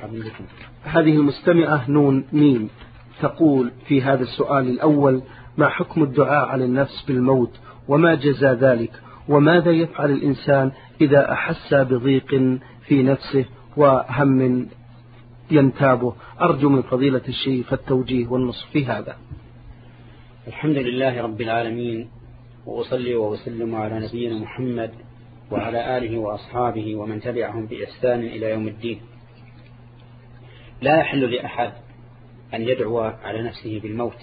هذه المستمعة نون ميم تقول في هذا السؤال الأول: ما حكم الدعاء على النفس بالموت وما جزاء ذلك، وماذا يفعل الإنسان إذا أحس بضيق في نفسه وهم ينتابه؟ أرجو من فضيلة الشيخ التوجيه والنصح في هذا. الحمد لله رب العالمين، وأصلي وأسلم على نبينا محمد وعلى آله وأصحابه ومن تبعهم بإحسان إلى يوم الدين. لا يحل لأحد أن يدعو على نفسه بالموت،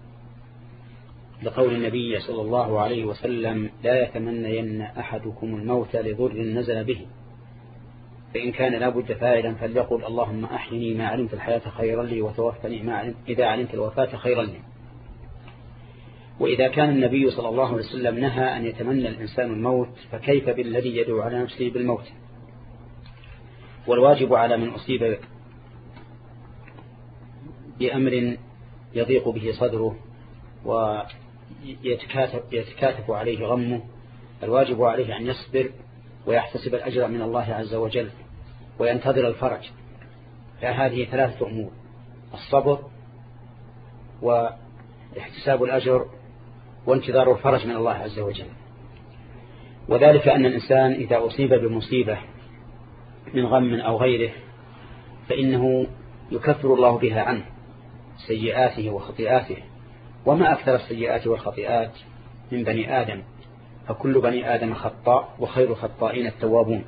لقول النبي صلى الله عليه وسلم: لا يتمنين أحدكم الموت لضر نزل به، فإن كان لابد فاعلا فليقل: اللهم أحيني ما علمت الحياة خيرا لي، وتوفني إذا علمت الوفاة خيرا لي. وإذا كان النبي صلى الله عليه وسلم نهى أن يتمنى الإنسان الموت، فكيف بالذي يدعو على نفسه بالموت؟ والواجب على من أصيب بأمر يضيق به صدره ويتكاتف عليه غمه، الواجب عليه أن يصبر ويحتسب الأجر من الله عز وجل وينتظر الفرج. فهذه ثلاثة أمور: الصبر واحتساب الأجر وانتظار الفرج من الله عز وجل. وذلك أن الإنسان إذا أصيب بمصيبة من غم أو غيره فإنه يكفر الله بها عنه سيئاته وخطيئاته، وما أكثر السيئات والخطيئات من بني آدم، فكل بني آدم خطاء وخير الخطائين التوابون.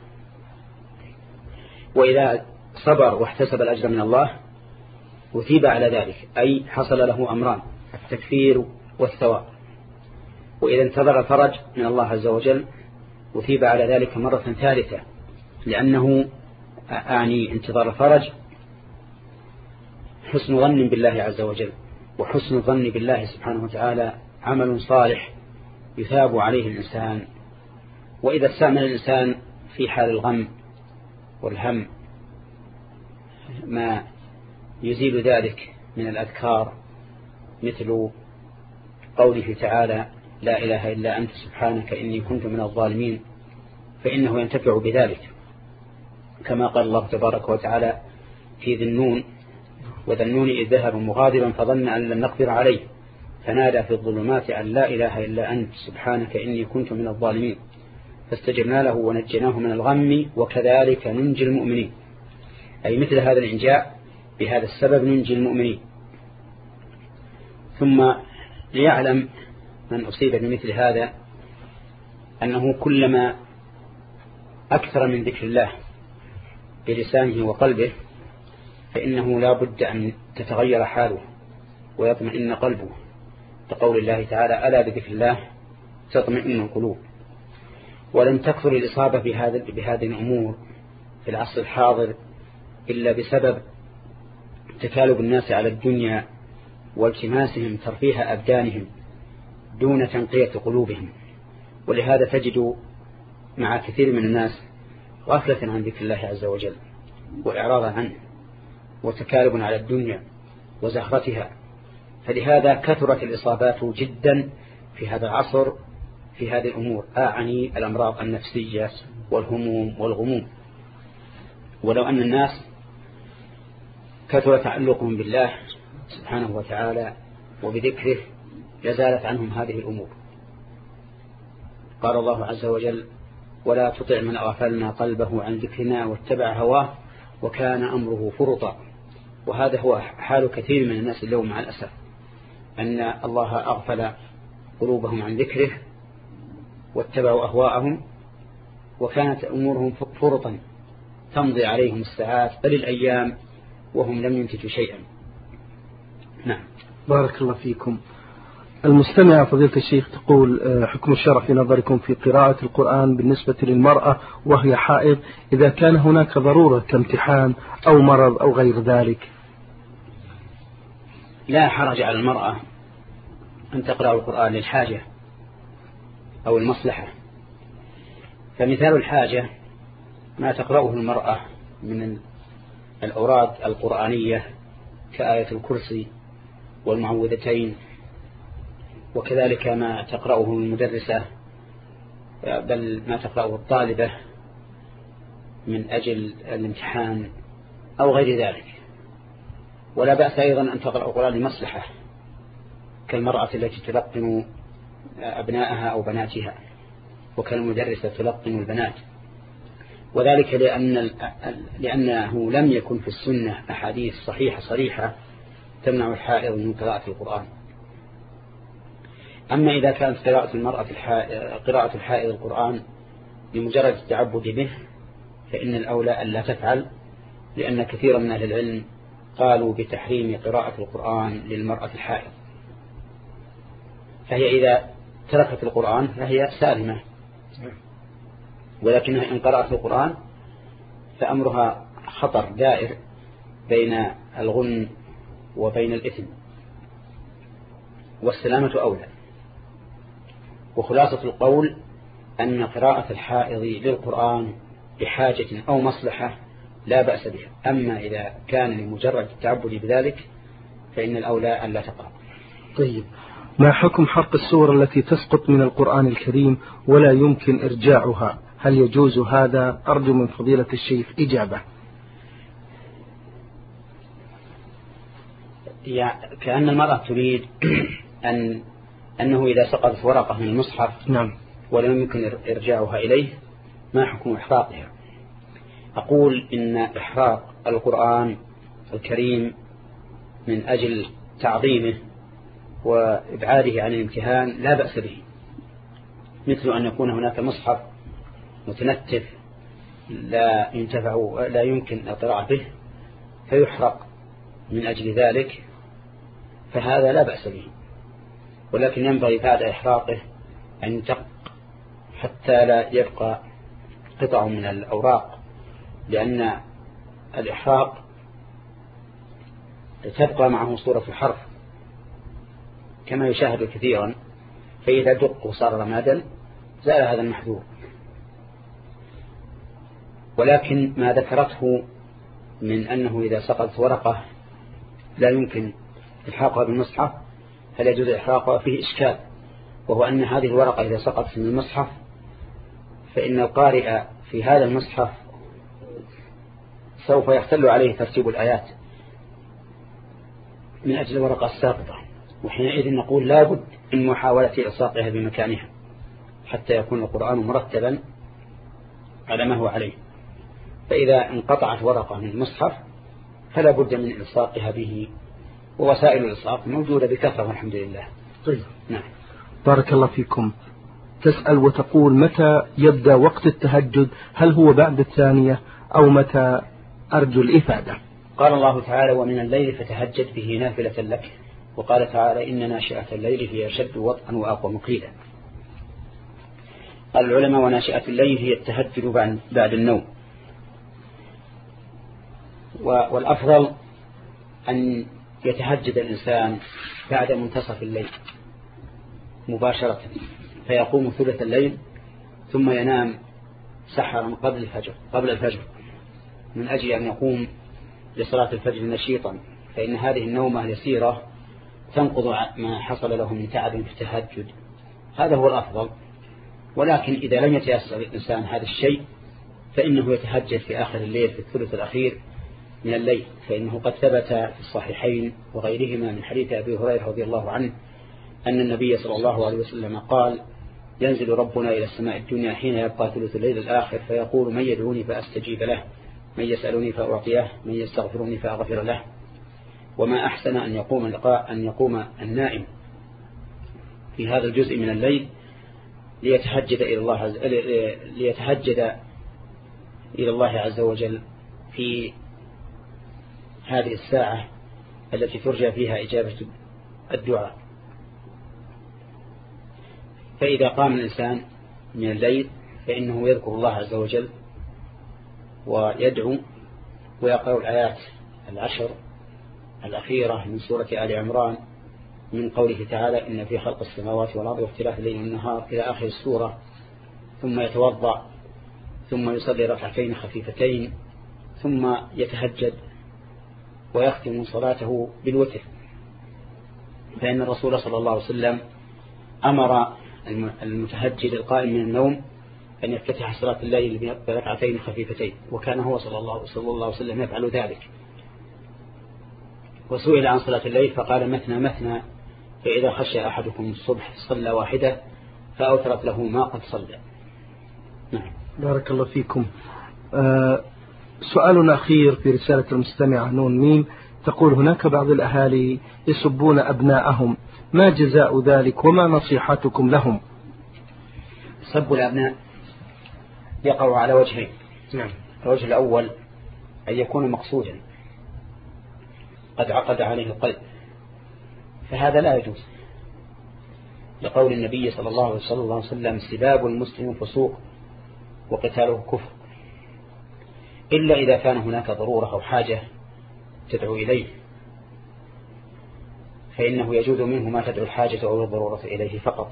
وإذا صبر واحتسب الأجر من الله وثيب على ذلك، أي حصل له أمران: التكفير والثواب. وإذا انتظر فرج من الله عز وجل وثيب على ذلك مرة ثالثة، لأنه أعني انتظار الفرج حسن ظن بالله عز وجل، وحسن الظن بالله سبحانه وتعالى عمل صالح يثاب عليه الإنسان. وإذا استعمل الإنسان في حال الغم والهم ما يزيل ذلك من الأذكار، مثل قوله تعالى: لا إله إلا أنت سبحانك إني كنت من الظالمين، فإنه ينتفع بذلك، كما قال الله تبارك وتعالى في ذي النون: وذا النون إذ ذهب مغاضبا فظن أن لن نقدر عليه فنادى في الظلمات أن لا إله إلا أنت سبحانك إني كنت من الظالمين فاستجبنا له ونجيناه من الغم وكذلك ننجي المؤمنين. أي مثل هذا الإنجاء بهذا السبب ننجي المؤمنين. ثم ليعلم من أصيب بمثل هذا أنه كلما أكثر من ذكر الله بلسانه وقلبه فإنه لا بد أن تتغير حاله ويطمئن قلبه، لقول الله تعالى: ألا بذكر الله تطمئن القلوب. ولن تكثر الإصابة بهذه الأمور في العصر الحاضر إلا بسبب تكالب الناس على الدنيا والتماسهم ترفيه أبدانهم دون تنقية قلوبهم. ولهذا تجد مع كثير من الناس غفلة عن ذكر الله عز وجل وإعراضا عنه وتكالب على الدنيا وزهرتها. فلهذا كثرت الإصابات جدا في هذا العصر في هذه الأمور، أعني الأمراض النفسية والهموم والغموم. ولو أن الناس كثر تعلقهم بالله سبحانه وتعالى وبذكره لزالت عنهم هذه الأمور. قال الله عز وجل: ولا تطع من أغفلنا قلبه عن ذكرنا واتبع هواه وكان أمره فرطا. وهذا هو حال كثير من الناس اليوم مع الأسف، أن الله أغفل قلوبهم عن ذكره واتبعوا أهواءهم، وكانت أمورهم فرطا تمضي عليهم الساعات بل الأيام وهم لم ينتجوا شيئا. نعم. بارك الله فيكم. المستمع فضيلة الشيخ تقول: حكم الشرع في نظركم في قراءة القرآن بالنسبة للمرأة وهي حائض إذا كان هناك ضرورة كامتحان أو مرض أو غير ذلك؟ لا حرج على المرأة أن تقرأ القرآن للحاجة أو المصلحة. فمثال الحاجة ما تقرأه المرأة من الأوراد القرآنية كآية الكرسي والمعوذتين، وكذلك ما تقرأه المدرسة بل ما تقرأه الطالبة من أجل الامتحان أو غير ذلك. ولا بأس أيضا أن تقرأ القرآن لمصلحة، كالمرأة التي تلقن أبنائها أو بناتها، وكالمدرسة تلقن البنات، وذلك لأنه لم يكن في السنة أحاديث صحيحة صريحة تمنع الحائض من قراءة القرآن. أما إذا كانت قراءة الحائض القرآن لمجرد التعبد به فإن الأولى أن لا تفعل، لأن كثيرا من أهل العلم قالوا بتحريم قراءة القرآن للمرأة الحائض، فهي إذا تركت القرآن فهي سالمة، ولكنها إن قرأت القرآن فأمرها خطر دائر بين الغن وبين الإثم، والسلامة أولى. وخلاصة القول أن قراءة الحائض للقرآن بحاجة أو مصلحة لا بأس بها، أما إذا كان لمجرد التعبد بذلك فإن الأولى أن لا تقرأ. طيب، ما حكم حرق السور التي تسقط من القرآن الكريم ولا يمكن إرجاعها؟ هل يجوز هذا؟ أرجو من فضيلة الشيخ إجابة. كأن المرأة تريد أنه إذا سقطت ورقة من المصحف نعم ولم يمكن إرجاعها إليه ما حكم إحراقها؟ أقول إن إحراق القرآن الكريم من أجل تعظيمه وإبعاده عن الامتهان لا بأس به، مثل أن يكون هناك مصحف متنتف لا يمكن القراءة به فيحرق من أجل ذلك، فهذا لا بأس به، ولكن ينبغي بعد إحراقه أن يدق حتى لا يبقى قطع من الأوراق، لأن الإحراق تبقى معه صورة الحرف كما يشاهد كثيرا، فإذا دق وصار رمادا زال هذا المحذور. ولكن ما ذكرته من أنه إذا سقطت ورقة لا يمكن إلحاقها بالمصحف هل يجوز إحراقها؟ فيه إشكال، وهو أن هذه الورقة إذا سقطت من المصحف فإن القارئ في هذا المصحف سوف يختل عليه ترتيب الآيات من أجل الورقة الساقطة، وحينئذ نقول لابد من محاولة إلصاقها بمكانها حتى يكون القرآن مرتبا على ما هو عليه. فإذا انقطعت ورقة من المصحف فلا بد من إلصاقها به، ووسائل الإلصاق موجودة بكثرة والحمد لله. طيب. نعم. بارك الله فيكم. تسأل وتقول: متى يبدأ وقت التهجد؟ هل هو بعد الثانية أو متى؟ أرجو الإفادة. قال الله تعالى: ومن الليل فتهجد به نافلة لك. وقال تعالى: إن ناشئة الليل هي أشد وطئا وأقوم قيلا. قال العلماء: وناشئة الليل هي التهجد بعد النوم. والأفضل أن يتهجد الإنسان بعد منتصف الليل مباشرة، فيقوم ثلث الليل ثم ينام سحرا قبل الفجر من أجل أن يقوم لصلاة الفجر نشيطا، فإن هذه النومة اليسيرة تنقض ما حصل له من تعب في التهجد. هذا هو الأفضل. ولكن إذا لم يتيسر الإنسان هذا الشيء فإنه يتهجد في آخر الليل في الثلث الأخير من الليل، فإنه قد ثبت في الصحيحين وغيرهما من حديث أبي هريرة رضي الله عنه أن النبي صلى الله عليه وسلم قال: ينزل ربنا إلى السماء الدنيا حين يبقى ثلث الليل الآخر فيقول: من يدعوني فأستجيب له، من يسألني فأعطيه، من يستغفرني فأغفر له. وما أحسن أن يقوم النائم في هذا الجزء من الليل ليتهجد إلى الله عز وجل في هذه الساعة التي ترجى فيها إجابة الدعاء. فإذا قام الإنسان من الليل فإنه يذكر الله عز وجل ويدعو ويقرأ الآيات 10 الأخيرة من سورة آل عمران من قوله تعالى: إن في خلق السماوات والأرض واختلاف الليل والنهار إلى آخر السورة، ثم يتوضأ ثم يصلي ركعتين خفيفتين ثم يتهجد ويختم صلاته بالوتر، فإن الرسول صلى الله عليه وسلم أمر المتهجد القائم من النوم أن يفتتح صلاة الليل بركعتين خفيفتين، وكان هو صلى الله عليه وسلم يفعل ذلك. وسئل عن صلاة الليل فقال مثنى مثنى، فإذا خشى أحدكم الصبح صلى واحدة فأوترت له ما قد صلى. نعم. بارك الله فيكم. سؤال أخير في رسالة المستمع نون ميم، تقول هناك بعض الأهالي يسبون أبناءهم، ما جزاء ذلك وما نصيحتكم لهم؟ سب الأبناء يقع على وجهين. نعم. الوجه الأول أن يكون مقصودا قد عقد عليه القلب، فهذا لا يجوز، لقول النبي صلى الله عليه وسلم سباب المسلم فسوق وقتاله كفر، إلا إذا كان هناك ضرورة أو حاجة تدعو إليه، فإنه يجوز منه ما تدعو الحاجة أو الضرورة إليه فقط.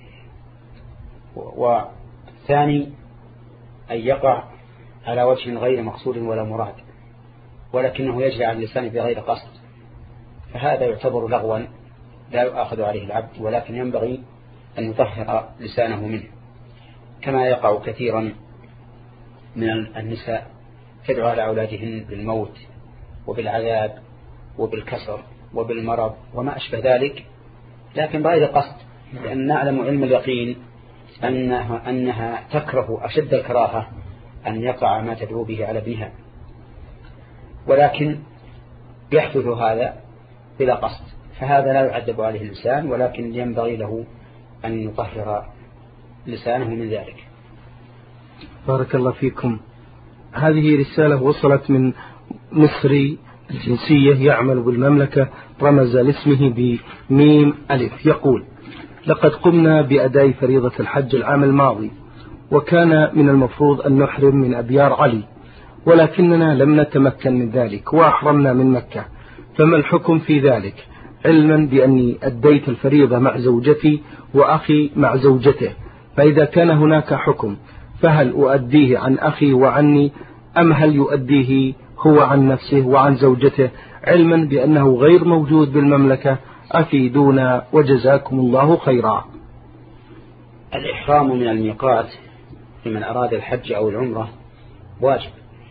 والثاني أن يقع على وجه غير مقصود ولا مراد، ولكنه يجري على اللسان بغير قصد، فهذا يعتبر لغوا لا يؤاخذ عليه العبد، ولكن ينبغي أن يطهر لسانه منه، كما يقع كثيرا من النساء تدعو على أولادهن بالموت وبالعذاب وبالكسر وبالمرض وما أشبه ذلك، لكن بغير قصد، لأن نعلم علم اليقين أنها تكره أشد الكراهة أن يقع ما تدعو به على ابنها، ولكن يحدث هذا بلا قصد، فهذا لا يعذب عليه اللسان، ولكن ينبغي له أن يطهر لسانه من ذلك. بارك الله فيكم. هذه رسالة وصلت من مصري الجنسية يعمل بالمملكة، رمز لاسمه بميم ألف، يقول: لقد قمنا بأداء فريضة الحج العام الماضي، وكان من المفروض أن نحرم من أبيار علي، ولكننا لم نتمكن من ذلك وأحرمنا من مكة، فما الحكم في ذلك؟ علما بأني أديت الفريضة مع زوجتي وأخي مع زوجته، فإذا كان هناك حكم فهل أؤديه عن أخي وعني، أم هل يؤديه هو عن نفسه وعن زوجته، علما بأنه غير موجود بالمملكة؟ أفيدونا وجزاكم الله خيرا. الإحرام من الميقات لمن أراد الحج أو العمرة واجب،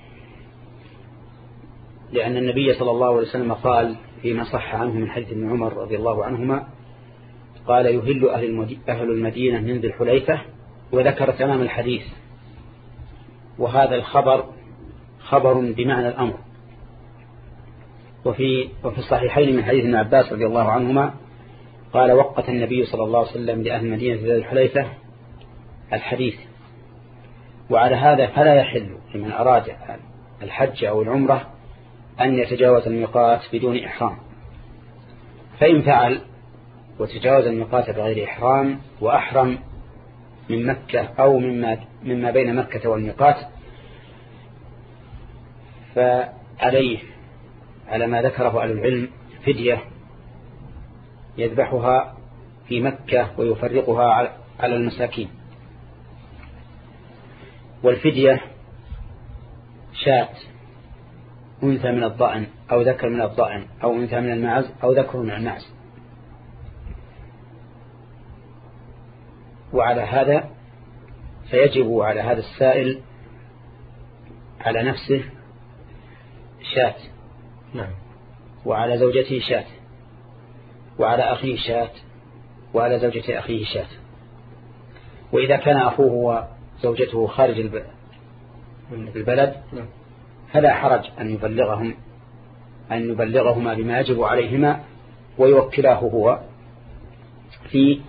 لأن النبي صلى الله عليه وسلم قال فيما صح عنه من حديث ابن عمر رضي الله عنهما، قال: يهل أهل المدينة من ذي الحليفة، وذكر تمام الحديث، وهذا الخبر خبر بمعنى الأمر. وفي الصحيحين من حديث ابن عباس رضي الله عنهما قال: وقت النبي صلى الله عليه وسلم لأهل المدينة ذي الحليفة الحديث. وعلى هذا فلا يحل لمن أراد الحج أو العمرة أن يتجاوز الميقات بدون إحرام، فإن فعل وتجاوز الميقات بغير إحرام وأحرم من مكة أو مما بين مكة والميقات، فعليه على ما ذكره أهل العلم فدية يذبحها في مكة ويفرقها على المساكين. والفدية شاة، أنثى من الضأن أو ذكر من الضأن، أو أنثى من المعز أو ذكر من المعز. وعلى هذا فيجب على هذا السائل على نفسه شاة، نعم، وعلى زوجته شاة، وعلى أخيه شاة، وعلى زوجة أخيه شاة. وإذا كان أخوه وزوجته خارج البلد فلا حرج أن يبلغهما بما يجب عليهما، ويوكلاه هو في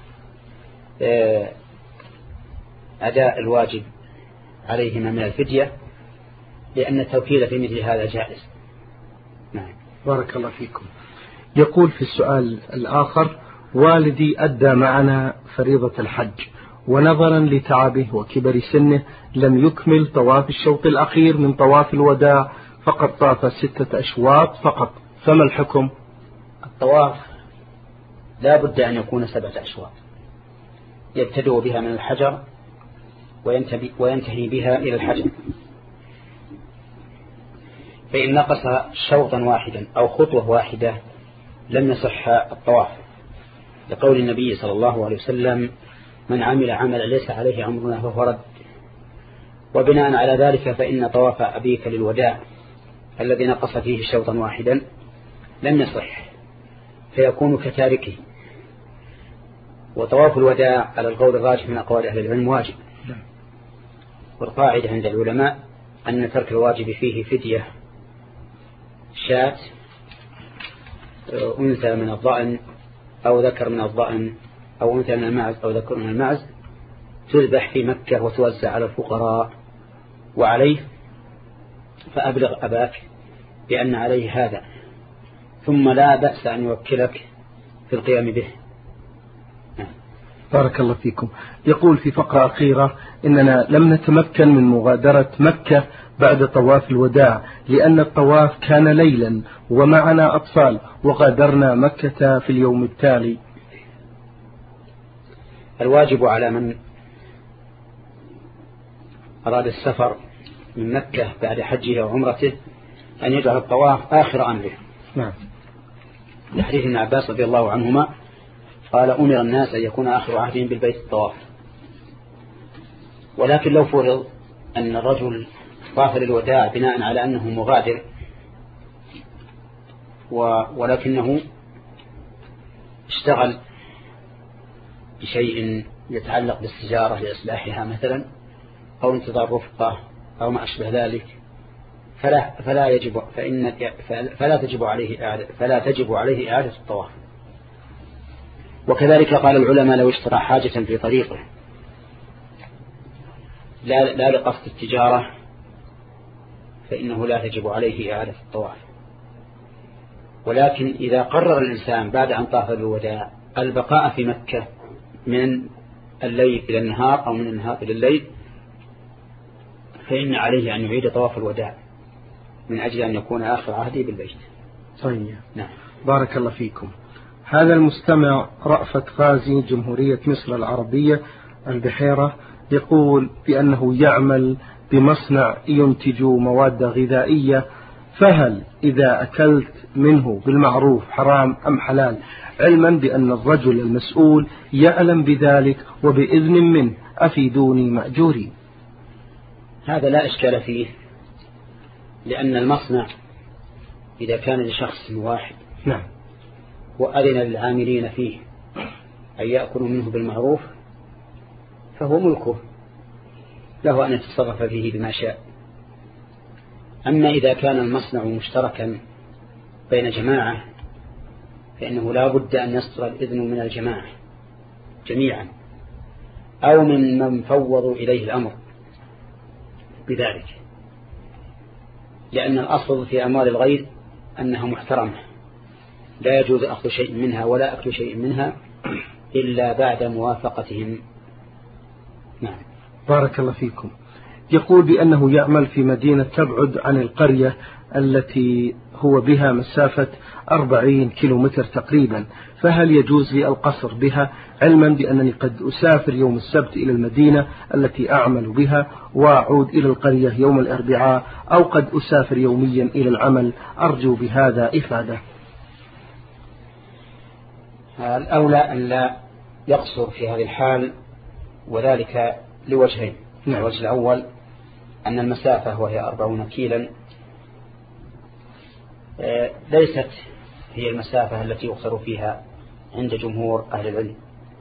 أداء الواجب عليهما من الفدية، لأن التوكيل في مثل هذا جائز. نعم. بارك الله فيكم. يقول في السؤال الآخر: والدي أدى معنا فريضة الحج، ونظرا لتعبه وكبر سنه لم يكمل طواف الشوط الأخير من طواف الوداع، فقد طاف 6 أشواط فقط، فما الحكم؟ الطواف لا بد أن يكون 7 أشواط، يبتدئ بها من الحجر وينتهي بها إلى الحجر، فإن نقص شوطا واحدا أو خطوة واحدة لم يصح الطواف، لقول النبي صلى الله عليه وسلم: من عمل عملا ليس عليه أمرنا فهو رد. وبناء على ذلك فإن طواف أبيك للوداع الذي نقص فيه شوطا واحدا لم يصح فيكون كتاركه. وطواف الوداع على القول الراجح من أقوال أهل العلم واجب، والقاعدة عند العلماء أن ترك الواجب فيه فدية شاة أنثى من الضأن أو ذكر من الضأن أو أنثى من المعز أو ذكر من المعز تذبح في مكة وتوزع على الفقراء. وعليه فأبلغ أباك بأن عليه هذا، ثم لا بأس أن يوكلك في القيام به. بارك الله فيكم. يقول في فقرة أخيرة: إننا لم نتمكن من مغادرة مكة بعد طواف الوداع لأن الطواف كان ليلا ومعنا أطفال، وغادرنا مكة في اليوم التالي. الواجب على من أراد السفر من مكة بعد حجه وعمرته أن يجعل الطواف آخر أمره. نعم. لحديث ابن عباس رضي الله عنهما قال: أمر الناس أن يكون آخر عهدهم بالبيت الطواف. ولكن لو فرض أن الرجل طاف للوداع بناء على أنه مغادر ولكنه اشتغل بشيء يتعلق بالسجارة لإصلاحها مثلا أو انتظار رفقة أو ما أشبه ذلك فلا تجب عليه إعادة الطواف. وكذلك قال العلماء: لو اشترى حاجة في طريقه لا لقصد التجارة فإنه لا تجب عليه إعادة الطواف. ولكن إذا قرر الإنسان بعد أن طاف بالوداع البقاء في مكة من الليل إلى النهار أو من النهار إلى الليل فإن عليه أن يعيد طواف الوداع من أجل أن يكون آخر عهده بالبيت. طيب. نعم. بارك الله فيكم. هذا المستمع رأفت غازي جمهورية مصر العربية البحيرة يقول بأنه يعمل بمصنع ينتج مواد غذائية، فهل إذا أكلت منه بالمعروف حرام أم حلال، علما بأن الرجل المسؤول يعلم بذلك وبإذن منه؟ أفيدوني مأجوري. هذا لا إشكال فيه، لأن المصنع إذا كان لشخص واحد نعم وأذن للعاملين فيه أن يأكلوا منه بالمعروف فهو ملكه، له أن يتصرف فيه بما شاء. أما إذا كان المصنع مشتركا بين جماعة فإنه لا بد أن يصدر الإذن من الجماعة جميعا أو من فوضوا إليه الأمر بذلك، لأن الأصل في أموال الغير أنها محترمة لا يجوز أخذ شيء منها ولا أكل شيء منها إلا بعد موافقتهم. نعم. بارك الله فيكم. يقول بأنه يعمل في مدينة تبعد عن القرية التي هو بها مسافة 40 كيلومتر تقريبا، فهل يجوز لي القصر بها، علما بأنني قد أسافر يوم السبت إلى المدينة التي أعمل بها وأعود إلى القرية يوم الأربعاء، أو قد أسافر يوميا إلى العمل؟ أرجو بهذا إفادة. الأولى أن لا يقصر في هذه الحال، وذلك لوجهين. الوجه الأول أن المسافة وهي 40 كيلا ليست هي المسافة التي يقصر فيها عند جمهور أهل العلم.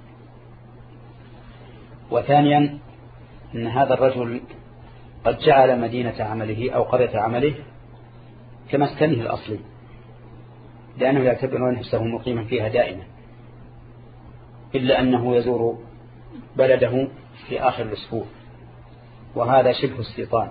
وثانيا أن هذا الرجل قد جعل مدينة عمله أو قرية عمله كمسكنه الأصلي، لأنه يعتبر نفسه مقيما فيها دائما، إلا أنه يزور بلده في آخر الأسبوع، وهذا شبه استيطان.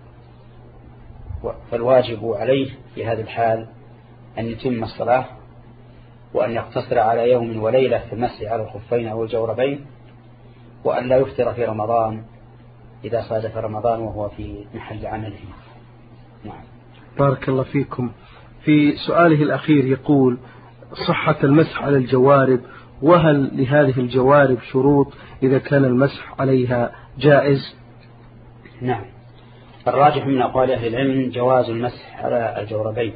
فالواجب عليه في هذه الحال أن يتم الصلاة وأن يقتصر على يوم وليلة في المسح على الخفين أو الجوربين، وأن لا يفطر في رمضان إذا صادف رمضان وهو في محل عمله. نعم. بارك الله فيكم. في سؤاله الأخير يقول: صحة المسح على الجوارب، وهل لهذه الجوارب شروط إذا كان المسح عليها جائز؟ نعم. الراجح من أقوال أهل العلم جواز المسح على الجوربين،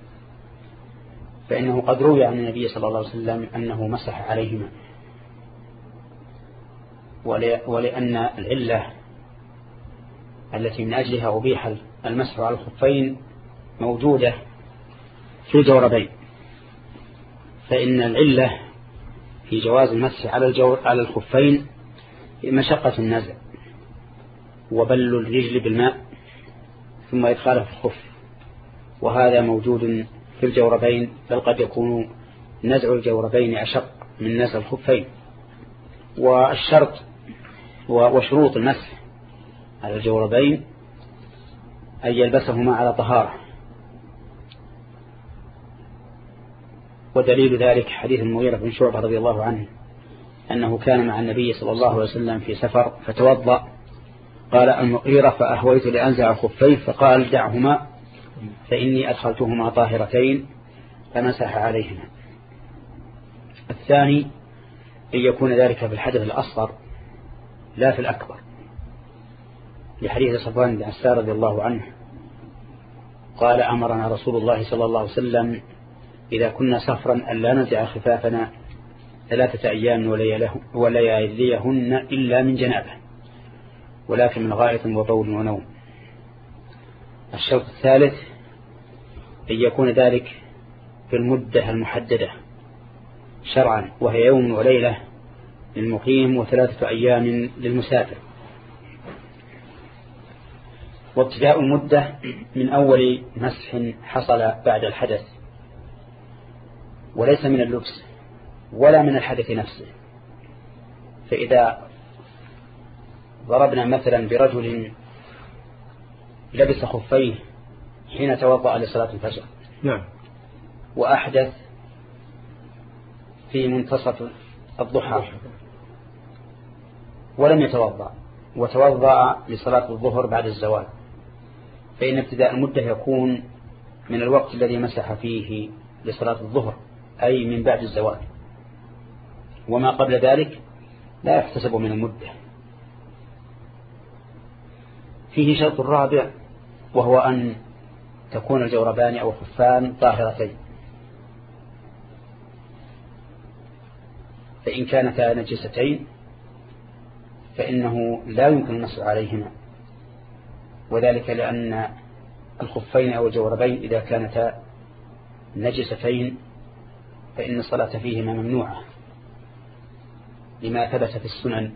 فإنه قد روي عن النبي صلى الله عليه وسلم أنه مسح عليهما، ولأن العلة التي من أجلها أبيح المسح على الخفين موجودة في الجوربين، فإن العلة في جواز المسح على الخفين مشقة النزع وبل الرجل بالماء ثم إدخاله في الخف، وهذا موجود في الجوربين، بل قد يكون نزع الجوربين أشق من نزع الخفين. والشرط وشروط المسح على الجوربين أن يلبسهما على طهارة، ودليل ذلك حديث المغيرة بن شعبة رضي الله عنه أنه كان مع النبي صلى الله عليه وسلم في سفر فتوضأ، قال المغيرة فأهويت لأنزع خفيه فقال دعهما فإني أدخلتهما طاهرتين فمسح عليهما. الثاني أن يكون ذلك في الحدث الأصغر لا في الأكبر، لحديث صفوان بن عسار رضي الله عنه قال أمرنا رسول الله صلى الله عليه وسلم إذا كنا سفرا أن لا ننزع خفافنا 3 أيام ولياليهن إلا من جنابه، ولكن من غائط وبول ونوم. الشرط الثالث أن يكون ذلك في المدة المحددة شرعا، وهي يوم وليلة للمقيم و3 أيام للمسافر. وابتداء المدة من أول مسح حصل بعد الحدث، وليس من اللبس ولا من الحدث نفسه. فإذا ضربنا مثلا برجل لبس خفيه حين توضأ لصلاة الفجر، نعم، وأحدث في منتصف الضحى ولم يتوضأ وتوضأ لصلاة الظهر بعد الزوال، فإن ابتداء المدة يكون من الوقت الذي مسح فيه لصلاة الظهر، أي من بعد الزوال، وما قبل ذلك لا يحتسب من المدة. فيه شرط رابع، وهو أن تكون الجوربان أو الخفان طاهرتين، فإن كانتا نجستين فإنه لا يمكن المسح عليهما، وذلك لأن الخفين أو الجوربين إذا كانتا نجستين فإن الصلاة فيهما ممنوعة، لما ثبت في السنن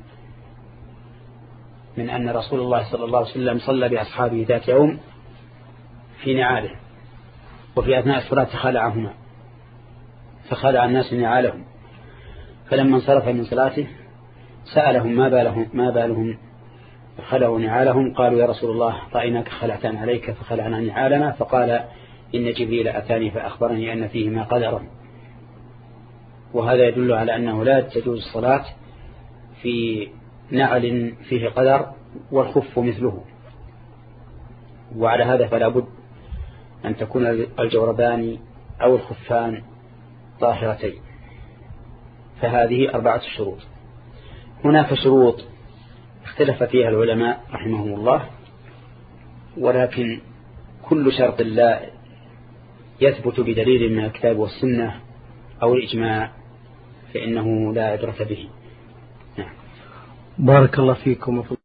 من أن رسول الله صلى الله عليه وسلم صلى بأصحابه ذات يوم في نعاله، وفي أثناء الصلاة خلعهما فخلع الناس نعالهم، فلما انصرف من صلاته سألهم ما بالهم خلعوا نعالهم، قالوا يا رسول الله رأيناك خلعتان عليك فخلعنا نعالنا، فقال إن جبريل أتاني فأخبرني أن فيهما قدرا. وهذا يدل على أنه لا تجوز الصلاة في نعل فيه قدر والخف مثله، وعلى هذا فلا بد أن تكون الجوربان أو الخفان طاهرتين. فهذه 4 شروط. هناك شروط اختلف فيها العلماء رحمهم الله، ولكن كل شرط لا يثبت بدليل من الكتاب والسنة أو الإجماع فإنه لا عبرة به. بارك الله فيكم.